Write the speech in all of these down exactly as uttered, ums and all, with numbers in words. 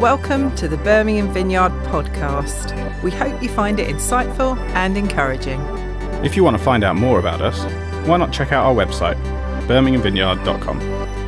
Welcome to the Birmingham Vineyard podcast. We hope you find it insightful and encouraging. If you want to find out more about us, why not check out our website, birmingham vineyard dot com.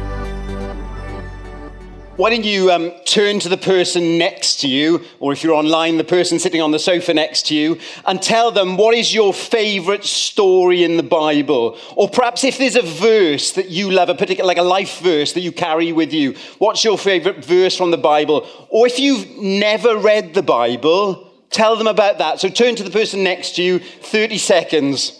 Why don't you um, turn to the person next to you, or if you're online, the person sitting on the sofa next to you, and tell them what is your favourite story in the Bible? Or perhaps if there's a verse that you love, a particular, like a life verse that you carry with you, what's your favourite verse from the Bible? Or if you've never read the Bible, tell them about that. So turn to the person next to you, thirty seconds.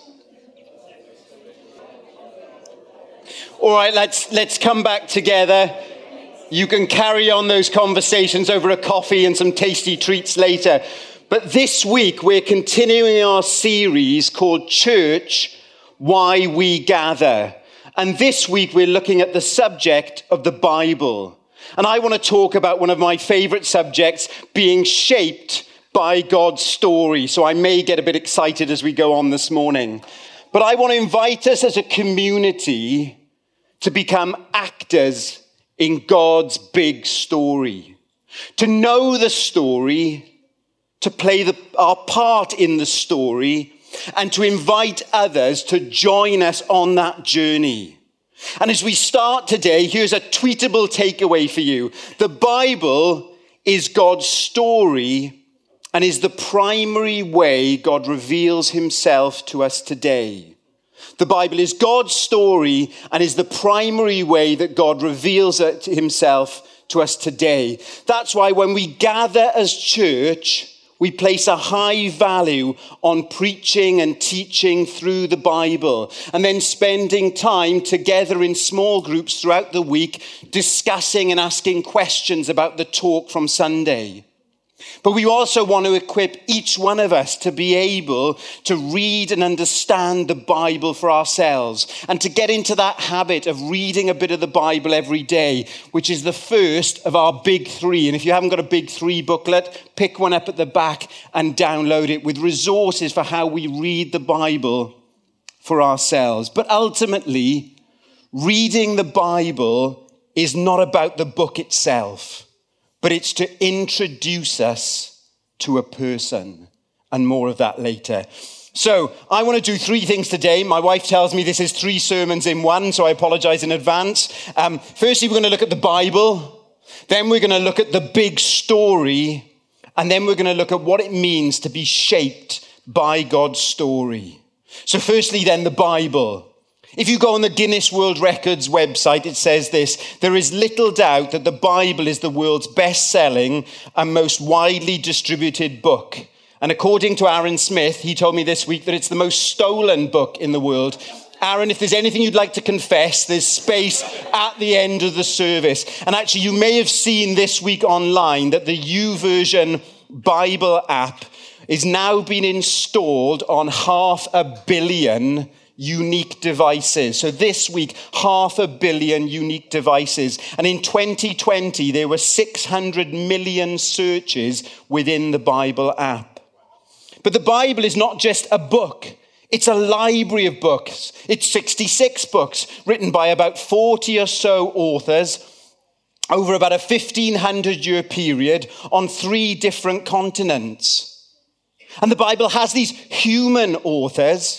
All right, let's let's come back together. You can carry on those conversations over a coffee and some tasty treats later. But this week, we're continuing our series called Church, Why We Gather. And this week, we're looking at the subject of the Bible. And I want to talk about one of my favorite subjects, being shaped by God's story. So I may get a bit excited as we go on this morning. But I want to invite us as a community to become actors in God's big story, to know the story, to play the, our part in the story, and to invite others to join us on that journey. And as we start today, here's a tweetable takeaway for you. The Bible is God's story and is the primary way God reveals himself to us today. The Bible is God's story and is the primary way that God reveals it himself to us today. That's why when we gather as church, we place a high value on preaching and teaching through the Bible, and then spending time together in small groups throughout the week, discussing and asking questions about the talk from Sunday. But we also want to equip each one of us to be able to read and understand the Bible for ourselves, and to get into that habit of reading a bit of the Bible every day, which is the first of our big three. And if you haven't got a big three booklet, pick one up at the back and download it with resources for how we read the Bible for ourselves. But ultimately, reading the Bible is not about the book itself, but it's to introduce us to a person, and more of that later. So I want to do three things today. My wife tells me this is three sermons in one, so I apologize in advance. Um, firstly, we're going to look at the Bible. Then we're going to look at the big story. And then we're going to look at what it means to be shaped by God's story. So firstly, then, the Bible. If you go on the Guinness World Records website, it says this: there is little doubt that the Bible is the world's best-selling and most widely distributed book. And according to Aaron Smith, he told me this week that it's the most stolen book in the world. Aaron, if there's anything you'd like to confess, there's space at the end of the service. And actually, you may have seen this week online that the YouVersion Bible app is now being installed on half a billion unique devices. So this week, half a billion unique devices. And in twenty twenty, there were six hundred million searches within the Bible app. But the Bible is not just a book. It's a library of books. It's sixty-six books written by about forty or so authors over about a fifteen hundred year period on three different continents. And the Bible has these human authors,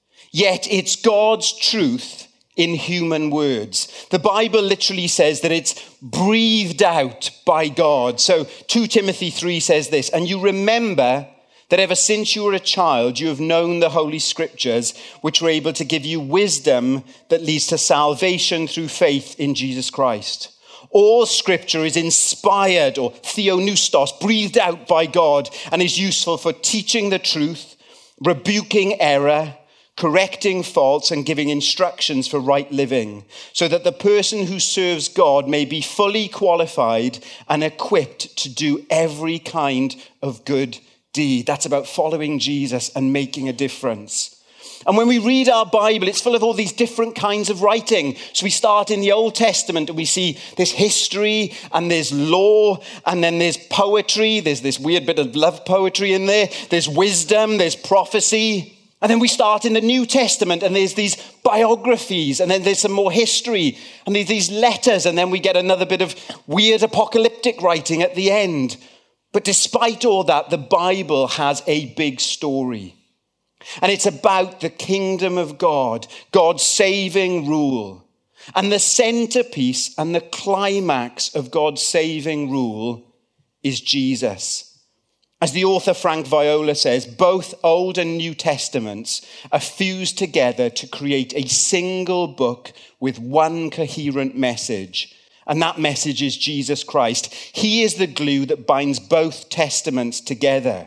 yet it's God's truth in human words. The Bible literally says that it's breathed out by God. So Second Timothy three says this: and you remember that ever since you were a child, you have known the Holy Scriptures, which were able to give you wisdom that leads to salvation through faith in Jesus Christ. All Scripture is inspired, or theopneustos, breathed out by God, and is useful for teaching the truth, rebuking error, correcting faults, and giving instructions for right living, so that the person who serves God may be fully qualified and equipped to do every kind of good deed. That's about following Jesus and making a difference. And when we read our Bible, it's full of all these different kinds of writing. So we start in the Old Testament and we see this history and there's law, and then there's poetry. There's this weird bit of love poetry in there. There's wisdom, there's prophecy. And then we start in the New Testament, and there's these biographies, and then there's some more history, and there's these letters, and then we get another bit of weird apocalyptic writing at the end. But despite all that, the Bible has a big story. And it's about the kingdom of God, God's saving rule. And the centerpiece and the climax of God's saving rule is Jesus. As the author Frank Viola says, both Old and New Testaments are fused together to create a single book with one coherent message. And that message is Jesus Christ. He is the glue that binds both testaments together.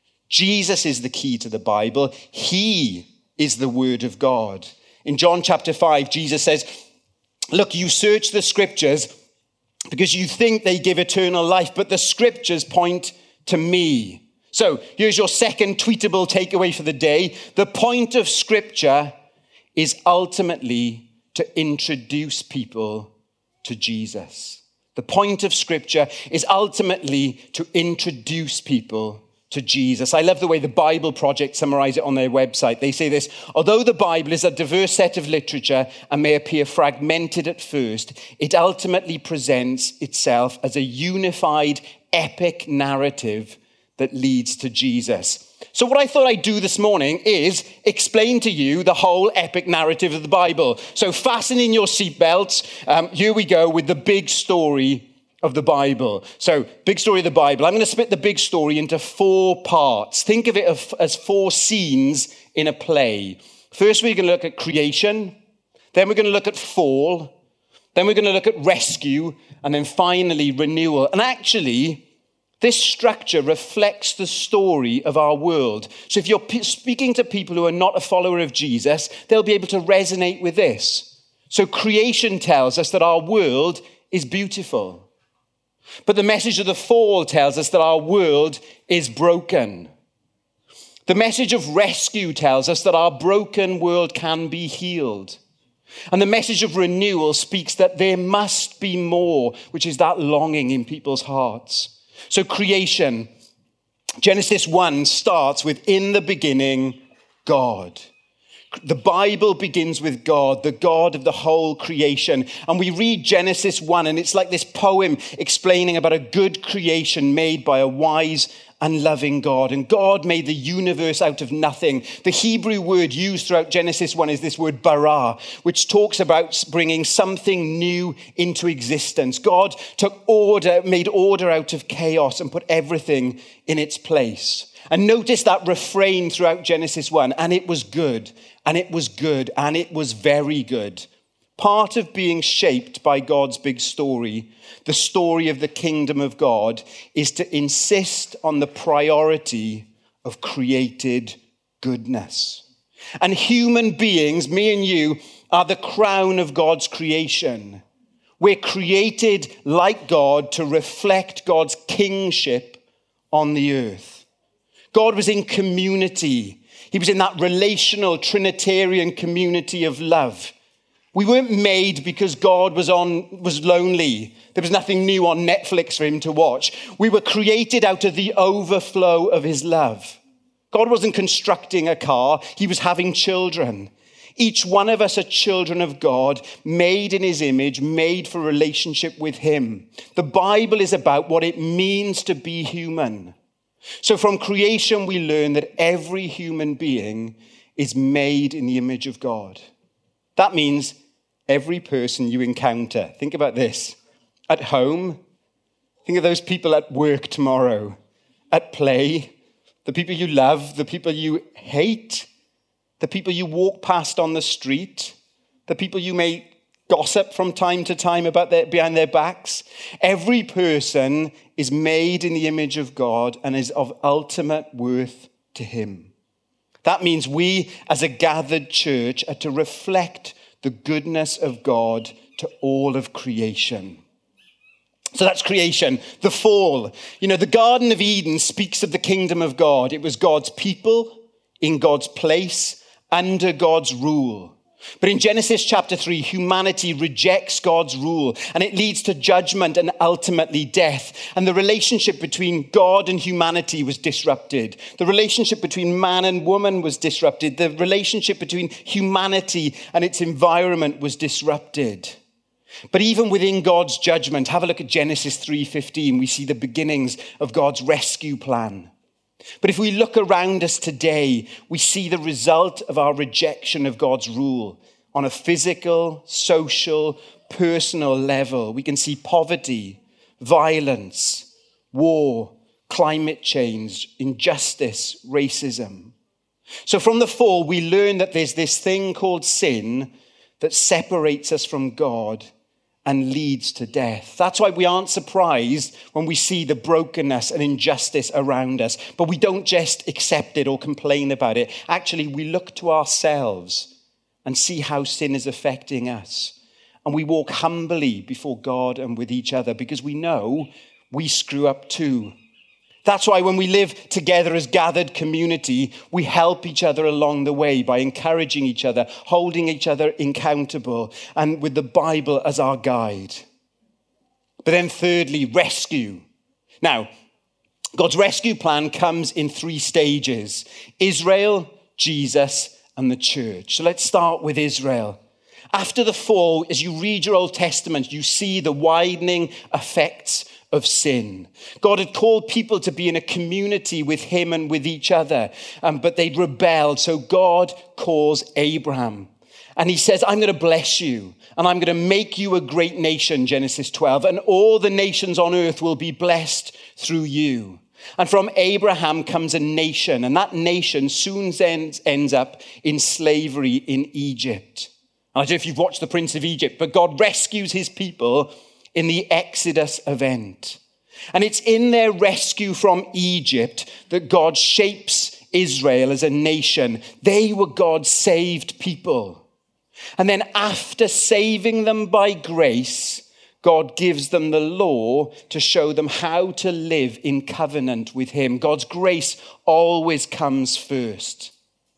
Jesus is the key to the Bible. He is the Word of God. In John chapter five, Jesus says, look, you search the scriptures because you think they give eternal life, but the scriptures point to me. So here's your second tweetable takeaway for the day. The point of scripture is ultimately to introduce people to Jesus. The point of scripture is ultimately to introduce people to Jesus. I love the way the Bible Project summarize it on their website. They say this: although the Bible is a diverse set of literature and may appear fragmented at first, it ultimately presents itself as a unified, epic narrative that leads to Jesus. So what I thought I'd do this morning is explain to you the whole epic narrative of the Bible. So fasten in your seatbelts. Um, here we go with the big story of the Bible. So, big story of the Bible. I'm going to split the big story into four parts. Think of it as four scenes in a play. First, we're going to look at creation. Then we're going to look at fall. Then we're going to look at rescue. And then finally, renewal. And actually, this structure reflects the story of our world. So if you're p- speaking to people who are not a follower of Jesus, they'll be able to resonate with this. So creation tells us that our world is beautiful. But the message of the fall tells us that our world is broken. The message of rescue tells us that our broken world can be healed. And the message of renewal speaks that there must be more, which is that longing in people's hearts. So creation, Genesis one starts with, in the beginning, God. The Bible begins with God, the God of the whole creation. And we read Genesis one, and it's like this poem explaining about a good creation made by a wise and loving God. And God made the universe out of nothing. The Hebrew word used throughout Genesis one is this word bara, which talks about bringing something new into existence. God took order, made order out of chaos and put everything in its place. And notice that refrain throughout Genesis one, and it was good, and it was good, and it was very good. Part of being shaped by God's big story, the story of the kingdom of God, is to insist on the priority of created goodness. And human beings, me and you, are the crown of God's creation. We're created like God to reflect God's kingship on the earth. God was in community. He was in that relational Trinitarian community of love. We weren't made because God was on was lonely. There was nothing new on Netflix for him to watch. We were created out of the overflow of his love. God wasn't constructing a car. He was having children. Each one of us are children of God, made in his image, made for relationship with him. The Bible is about what it means to be human. So from creation, we learn that every human being is made in the image of God. That means every person you encounter. Think about this. At home, think of those people at work tomorrow. At play, the people you love, the people you hate, the people you walk past on the street, the people you may gossip from time to time about their, behind their backs. Every person is made in the image of God and is of ultimate worth to him. That means we, as a gathered church, are to reflect the goodness of God to all of creation. So that's creation. The fall. You know, the Garden of Eden speaks of the kingdom of God. It was God's people in God's place, under God's rule. But in Genesis chapter three, humanity rejects God's rule and it leads to judgment and ultimately death. And the relationship between God and humanity was disrupted. The relationship between man and woman was disrupted. The relationship between humanity and its environment was disrupted. But even within God's judgment, have a look at Genesis three fifteen. We see the beginnings of God's rescue plan. But if we look around us today, we see the result of our rejection of God's rule on a physical, social, personal level. We can see poverty, violence, war, climate change, injustice, racism. So from the fall, we learn that there's this thing called sin that separates us from God and leads to death. That's why we aren't surprised when we see the brokenness and injustice around us. But we don't just accept it or complain about it. Actually, we look to ourselves and see how sin is affecting us. And we walk humbly before God and with each other because we know we screw up too. That's why when we live together as gathered community, we help each other along the way by encouraging each other, holding each other accountable, and with the Bible as our guide. But then thirdly, rescue. Now, God's rescue plan comes in three stages: Israel, Jesus, and the church. So let's start with Israel. After the fall, as you read your Old Testament, you see the widening effects of sin. God had called people to be in a community with him and with each other, um, but they'd rebelled. So God calls Abraham and he says, I'm going to bless you and I'm going to make you a great nation, Genesis twelve, and all the nations on earth will be blessed through you. And from Abraham comes a nation, and that nation soon ends, ends up in slavery in Egypt. I don't know if you've watched The Prince of Egypt, but God rescues his people in the Exodus event. And it's in their rescue from Egypt that God shapes Israel as a nation. They were God's saved people. And then after saving them by grace, God gives them the law to show them how to live in covenant with him. God's grace always comes first.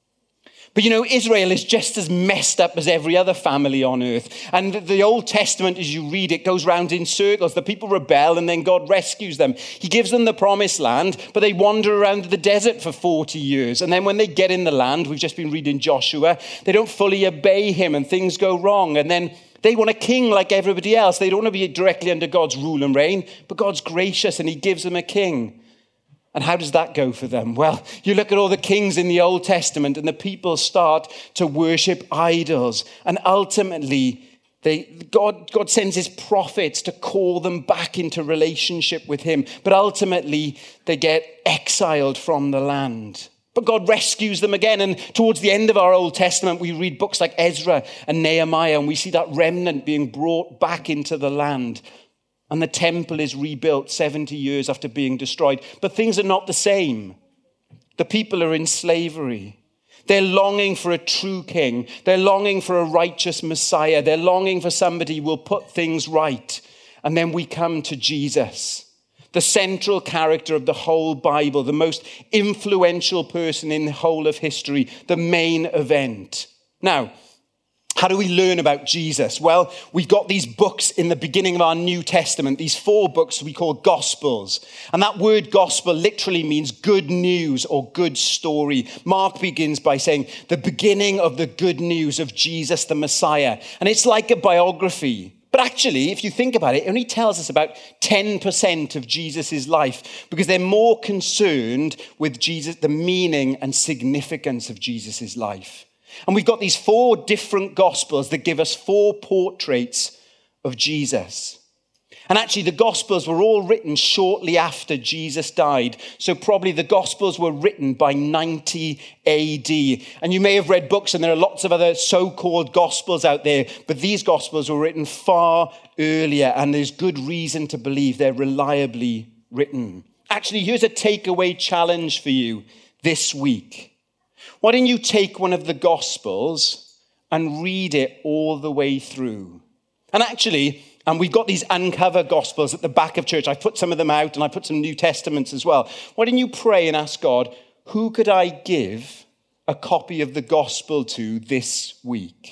But you know, Israel is just as messed up as every other family on earth. And the Old Testament, as you read it, goes round in circles. The people rebel and then God rescues them. He gives them the promised land, but they wander around the desert for forty years. And then when they get in the land, we've just been reading Joshua, they don't fully obey him and things go wrong. And then they want a king like everybody else. They don't want to be directly under God's rule and reign, but God's gracious and he gives them a king. And how does that go for them? Well, you look at all the kings in the Old Testament and the people start to worship idols. And ultimately, they, God, God sends his prophets to call them back into relationship with him. But ultimately, they get exiled from the land. But God rescues them again. And towards the end of our Old Testament, we read books like Ezra and Nehemiah, and we see that remnant being brought back into the land. And the temple is rebuilt seventy years after being destroyed. But things are not the same. The people are in slavery. They're longing for a true king. They're longing for a righteous Messiah. They're longing for somebody who will put things right. And then we come to Jesus, the central character of the whole Bible, the most influential person in the whole of history, the main event. Now, how do we learn about Jesus? Well, we've got these books in the beginning of our New Testament, these four books we call Gospels. And that word gospel literally means good news or good story. Mark begins by saying the beginning of the good news of Jesus, the Messiah. And it's like a biography. But actually, if you think about it, it only tells us about ten percent of Jesus' life because they're more concerned with Jesus, the meaning and significance of Jesus' life. And we've got these four different gospels that give us four portraits of Jesus. And actually, the gospels were all written shortly after Jesus died. So probably the gospels were written by ninety A D. And you may have read books, and there are lots of other so-called gospels out there, but these gospels were written far earlier, and there's good reason to believe they're reliably written. Actually, here's a takeaway challenge for you this week. Why don't you take one of the Gospels and read it all the way through? And actually, and we've got these Uncover Gospels at the back of church. I put some of them out and I put some New Testaments as well. Why don't you pray and ask God, who could I give a copy of the Gospel to this week?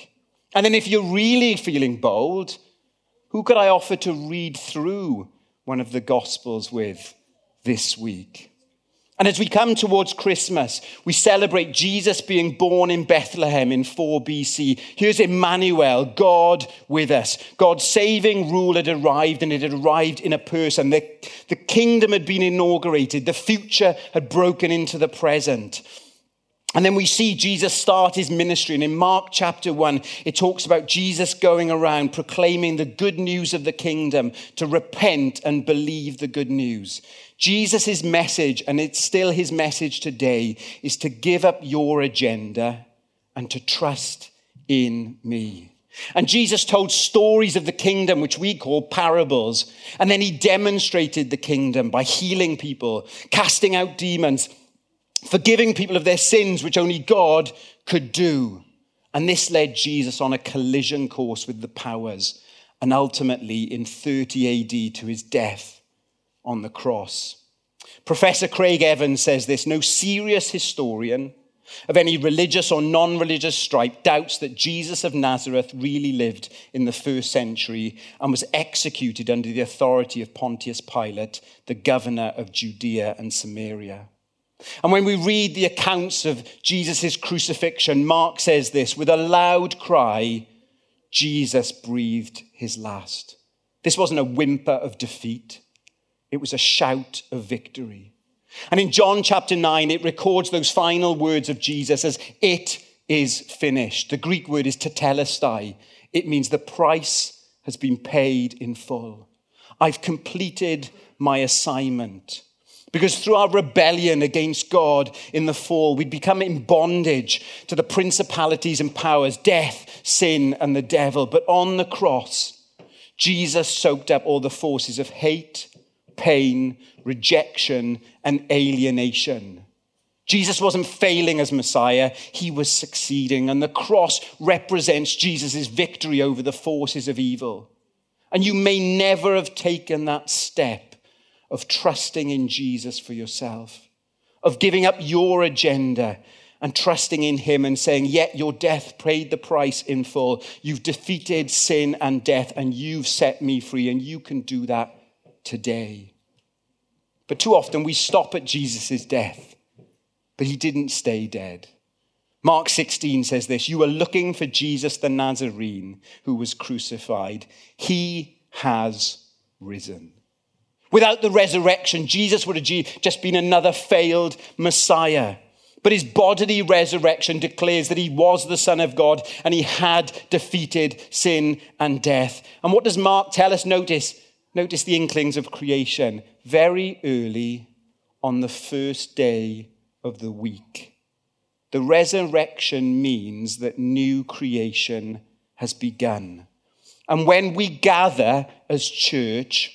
And then if you're really feeling bold, who could I offer to read through one of the Gospels with this week? And as we come towards Christmas, we celebrate Jesus being born in Bethlehem in four B C. Here's Emmanuel, God with us. God's saving rule had arrived, and it had arrived in a person. The, the kingdom had been inaugurated. The future had broken into the present. And then we see Jesus start his ministry. And in Mark chapter one, it talks about Jesus going around proclaiming the good news of the kingdom, to repent and believe the good news. Jesus' message, and it's still his message today, is to give up your agenda and to trust in me. And Jesus told stories of the kingdom, which we call parables. And then he demonstrated the kingdom by healing people, casting out demons, forgiving people of their sins, which only God could do. And this led Jesus on a collision course with the powers, and ultimately in thirty A D to his death on the cross. Professor Craig Evans says this: no serious historian of any religious or non-religious stripe doubts that Jesus of Nazareth really lived in the first century and was executed under the authority of Pontius Pilate, the governor of Judea and Samaria. And when we read the accounts of Jesus' crucifixion, Mark says this: with a loud cry, Jesus breathed his last. This wasn't a whimper of defeat. It was a shout of victory. And in John chapter nine, it records those final words of Jesus as "it is finished." The Greek word is tetelestai. It means the price has been paid in full. I've completed my assignment. Because through our rebellion against God in the fall, we'd become in bondage to the principalities and powers, death, sin, and the devil. But on the cross, Jesus soaked up all the forces of hate, pain, rejection, and alienation. Jesus wasn't failing as Messiah, he was succeeding. And the cross represents Jesus' victory over the forces of evil. And you may never have taken that step of trusting in Jesus for yourself, of giving up your agenda and trusting in him and saying, yet your death paid the price in full. You've defeated sin and death, and you've set me free, and you can do that today. But too often we stop at Jesus' death, but he didn't stay dead. Mark sixteen says this: you are looking for Jesus the Nazarene who was crucified. He has risen. Without the resurrection, Jesus would have just been another failed Messiah. But his bodily resurrection declares that he was the Son of God and he had defeated sin and death. And what does Mark tell us? Notice, notice the inklings of creation. Very early on the first day of the week, the resurrection means that new creation has begun. And when we gather as church,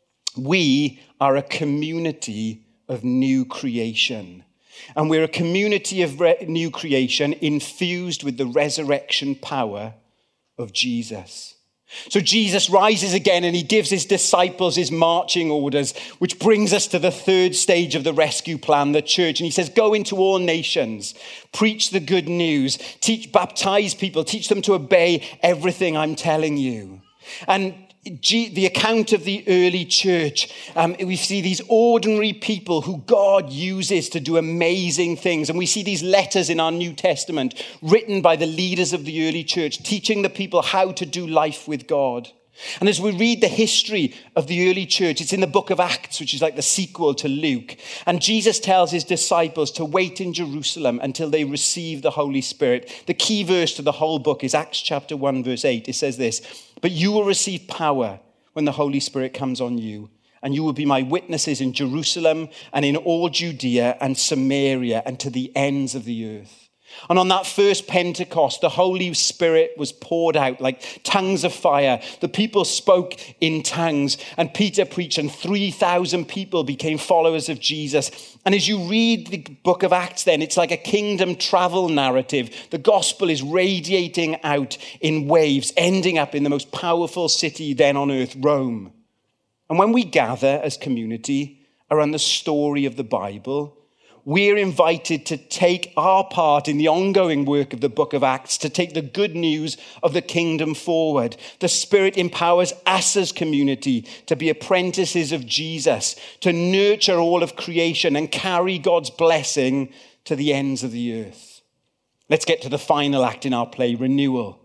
we are a community of new creation. And we're a community of re- new creation infused with the resurrection power of Jesus. So Jesus rises again and he gives his disciples his marching orders, which brings us to the third stage of the rescue plan, the church. And he says, go into all nations, preach the good news, teach, baptize people, teach them to obey everything I'm telling you. And the account of the early church, um, we see these ordinary people who God uses to do amazing things. And we see these letters in our New Testament written by the leaders of the early church, teaching the people how to do life with God. And as we read the history of the early church, it's in the book of Acts, which is like the sequel to Luke. And Jesus tells his disciples to wait in Jerusalem until they receive the Holy Spirit. The key verse to the whole book is Acts chapter one, verse eight. It says this: but you will receive power when the Holy Spirit comes on you, and you will be my witnesses in Jerusalem and in all Judea and Samaria and to the ends of the earth. And on that first Pentecost, the Holy Spirit was poured out like tongues of fire. The people spoke in tongues, and Peter preached, and three thousand people became followers of Jesus. And as you read the book of Acts then, it's like a kingdom travel narrative. The gospel is radiating out in waves, ending up in the most powerful city then on earth, Rome. And when we gather as community around the story of the Bible, we're invited to take our part in the ongoing work of the book of Acts, to take the good news of the kingdom forward. The Spirit empowers us as community to be apprentices of Jesus, to nurture all of creation and carry God's blessing to the ends of the earth. Let's get to the final act in our play, renewal.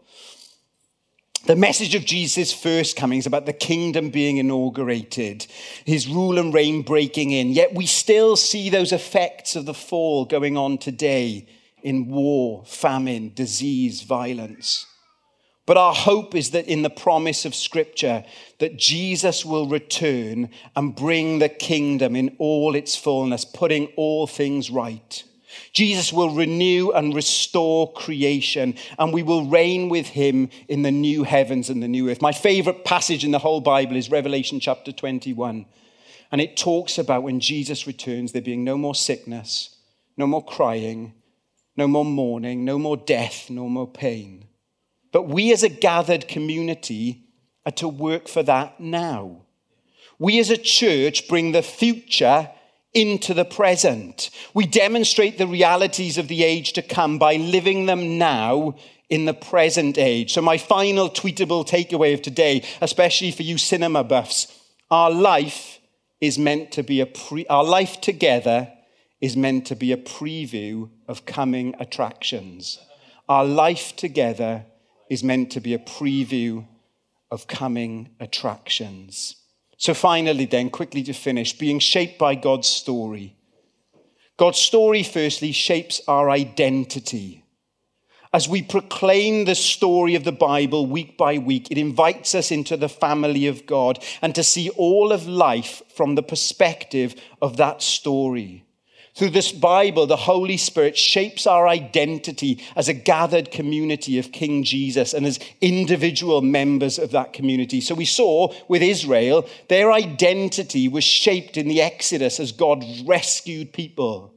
The message of Jesus' first coming is about the kingdom being inaugurated, his rule and reign breaking in. Yet we still see those effects of the fall going on today in war, famine, disease, violence. But our hope is that in the promise of Scripture, that Jesus will return and bring the kingdom in all its fullness, putting all things right. Jesus will renew and restore creation, and we will reign with him in the new heavens and the new earth. My favorite passage in the whole Bible is Revelation chapter twenty-one. And it talks about when Jesus returns, there being no more sickness, no more crying, no more mourning, no more death, no more pain. But we as a gathered community are to work for that now. We as a church bring the future into the present. We demonstrate the realities of the age to come by living them now in the present age. So my final tweetable takeaway of today, especially for you cinema buffs, our life is meant to be a pre- our life together is meant to be a preview of coming attractions. Our life together is meant to be a preview of coming attractions. So finally then, quickly to finish, being shaped by God's story. God's story, firstly, shapes our identity. As we proclaim the story of the Bible week by week, it invites us into the family of God and to see all of life from the perspective of that story. Through this Bible, the Holy Spirit shapes our identity as a gathered community of King Jesus and as individual members of that community. So we saw with Israel, their identity was shaped in the Exodus as God rescued people.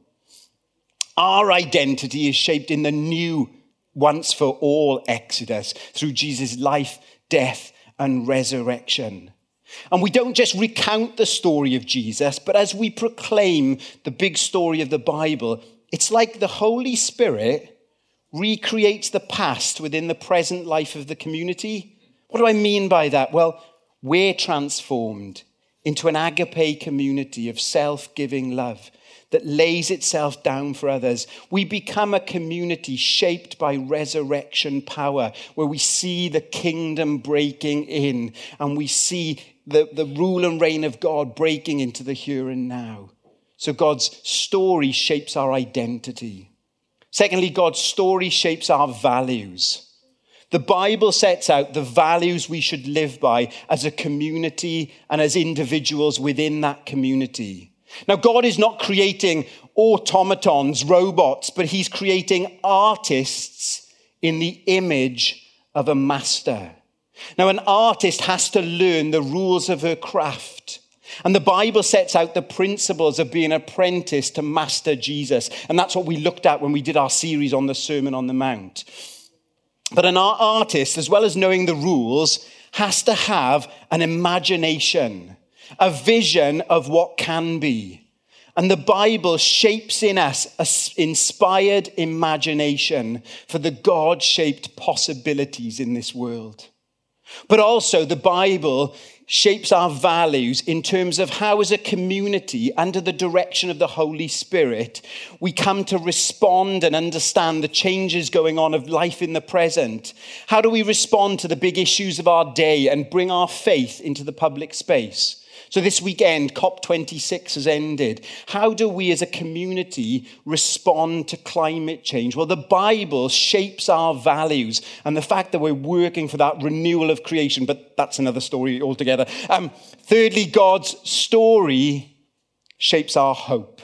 Our identity is shaped in the new once for all Exodus through Jesus' life, death, and resurrection. And we don't just recount the story of Jesus, but as we proclaim the big story of the Bible, it's like the Holy Spirit recreates the past within the present life of the community. What do I mean by that? Well, we're transformed into an agape community of self-giving love that lays itself down for others. We become a community shaped by resurrection power, where we see the kingdom breaking in and we see the, the rule and reign of God breaking into the here and now. So God's story shapes our identity. Secondly, God's story shapes our values. The Bible sets out the values we should live by as a community and as individuals within that community. Now, God is not creating automatons, robots, but he's creating artists in the image of a master. Now, an artist has to learn the rules of her craft. And the Bible sets out the principles of being an apprentice to Master Jesus. And that's what we looked at when we did our series on the Sermon on the Mount. But an artist, as well as knowing the rules, has to have an imagination, a vision of what can be. And the Bible shapes in us an inspired imagination for the God-shaped possibilities in this world. But also the Bible shapes our values in terms of how as a community, under the direction of the Holy Spirit, we come to respond and understand the changes going on of life in the present. How do we respond to the big issues of our day and bring our faith into the public space? So this weekend, COP twenty-six has ended. How do we as a community respond to climate change? Well, the Bible shapes our values and the fact that we're working for that renewal of creation, but that's another story altogether. Um, thirdly, God's story shapes our hope.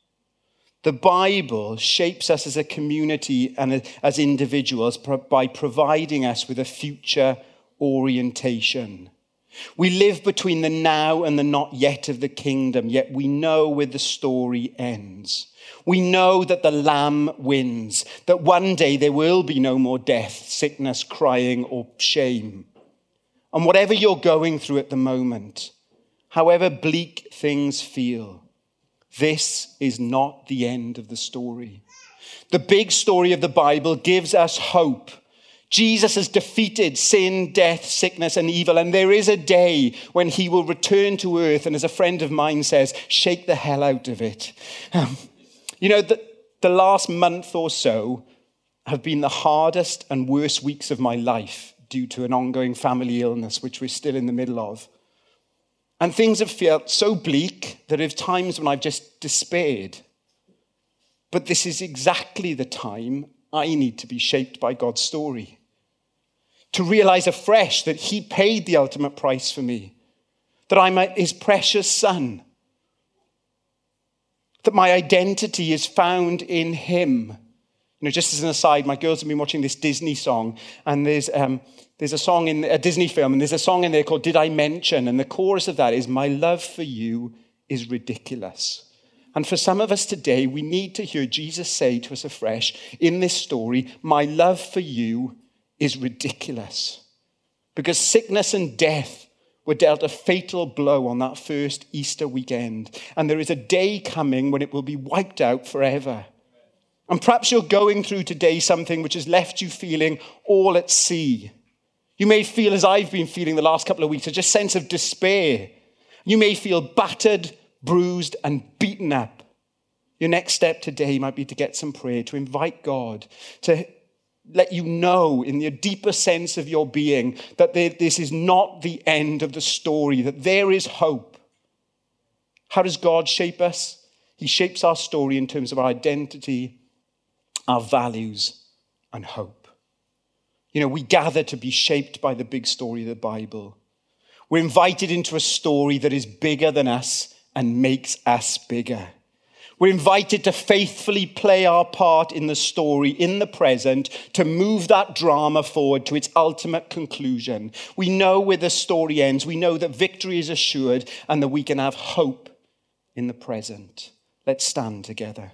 The Bible shapes us as a community and as individuals by providing us with a future orientation. We live between the now and the not yet of the kingdom, yet we know where the story ends. We know that the Lamb wins, that one day there will be no more death, sickness, crying, or shame. And whatever you're going through at the moment, however bleak things feel, this is not the end of the story. The big story of the Bible gives us hope. Jesus has defeated sin, death, sickness, and evil, and there is a day when he will return to earth, and as a friend of mine says, shake the hell out of it. Um, you know, the, the last month or so have been the hardest and worst weeks of my life due to an ongoing family illness, which we're still in the middle of. And things have felt so bleak that there are times when I've just despaired. But this is exactly the time I need to be shaped by God's story. To realize afresh that he paid the ultimate price for me. That I'm his precious son. That my identity is found in him. You know, just as an aside, my girls have been watching this Disney song, and there's um, there's a song in a Disney film, and there's a song in there called "Did I Mention?" And the chorus of that is, "My love for you is ridiculous." And for some of us today, we need to hear Jesus say to us afresh in this story, "My love for you is ridiculous." Because sickness and death were dealt a fatal blow on that first Easter weekend, and there is a day coming when it will be wiped out forever. And perhaps you're going through today something which has left you feeling all at sea. You may feel, as I've been feeling the last couple of weeks, a just sense of despair. You may feel battered, bruised, and beaten up. Your next step today might be to get some prayer, to invite God to let you know in the deeper sense of your being that this is not the end of the story, that there is hope. How does God shape us? He shapes our story in terms of our identity, our values, and hope. You know, we gather to be shaped by the big story of the Bible. We're invited into a story that is bigger than us and makes us bigger. We're invited to faithfully play our part in the story, in the present, to move that drama forward to its ultimate conclusion. We know where the story ends. We know that victory is assured and that we can have hope in the present. Let's stand together.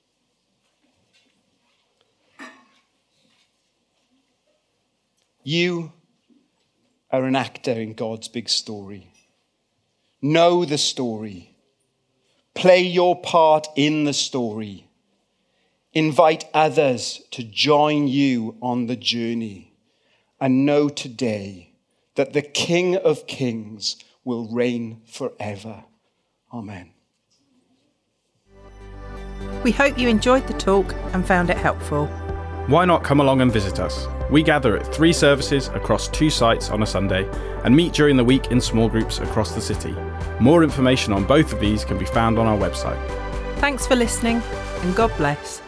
You are an actor in God's big story. Know the story. Play your part in the story. Invite others to join you on the journey. And know today that the King of Kings will reign forever. Amen. We hope you enjoyed the talk and found it helpful. Why not come along and visit us? We gather at three services across two sites on a Sunday and meet during the week in small groups across the city. More information on both of these can be found on our website. Thanks for listening, and God bless.